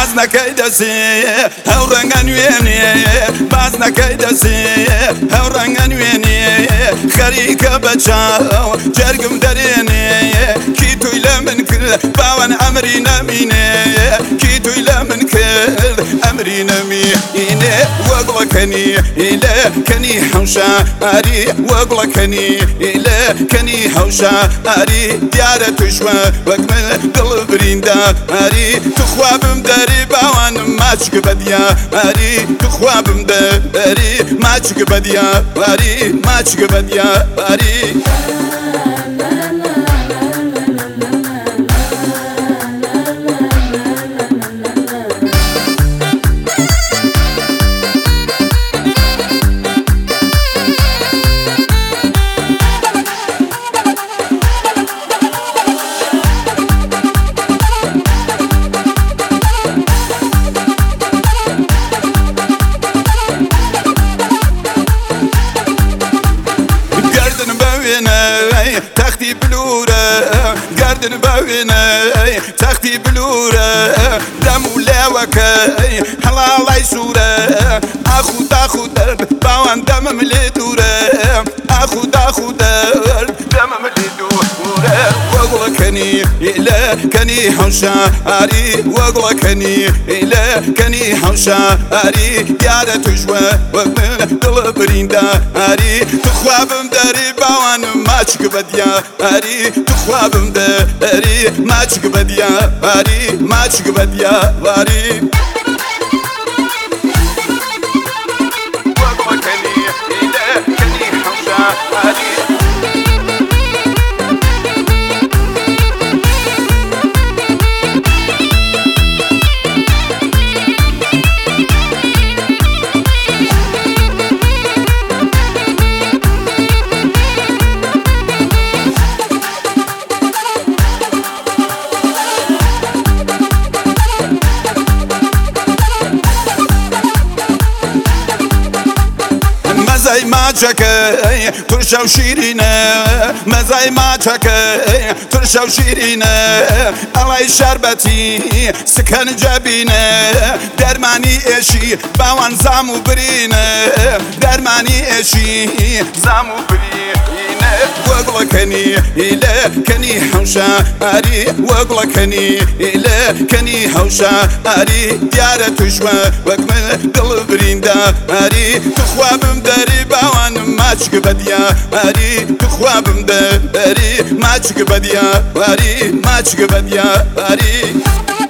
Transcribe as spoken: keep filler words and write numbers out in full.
باز نەکەی دەسێ هەو ڕەنگە نوێنێ باز نەکەی دەسێ هەو ڕەنگە نوێنێ خەریکە بە چاو جەرگم دەرێنێ کی توی لە من کرد باوەن ئەمری نەمینێ کی توی لە من کرد ئەمری نەمینێ وەگوڵەکەنی لە کەنی هەوشاری وەگوڵەکەنی لە کەنی هەوشاری دیارە توشوە وەک من دڵ برینداری توخوابم دەری باوانم ماچک بەدیاری توخوابم دەری ماچک بەدیاری ماچک بەدیاری تختی بلوره گردن بوینه تختی بلوره دمو لوکه حلالای سوره اخو داخو درد باوان دمم لیدوره اخو داخو درد دمم لیدوره وقلکنی إلى كني هوشاري وقلکنی إلى كني هوشاري يارا تجوى ومن دل برينداري تخوابم داري باوان ماچك بدياري تخوابم داري ماچك بدياري ماچك بدياري وقلکنی إلى كني هوشاري مزای ماچەکەی ترشە و شیرینە مەزای ماچەکەی ترشە و شیرینە ئەڵای شەربەتی سکەنجە بینە دەرمانی ئێشی باوان زام و برینە دەرمانی ئێشی زام و برینە وەگوڵەکەنی لە کەنی هەوشاری وەگوڵەکەنی لە کەنی هەوشاری دیارە توشوە وەک من دڵ برینداری توخوابم دەری باوانم ماچک بەدیاری توخوابم دەری ماچک بەدیاری ماچک بەدیاری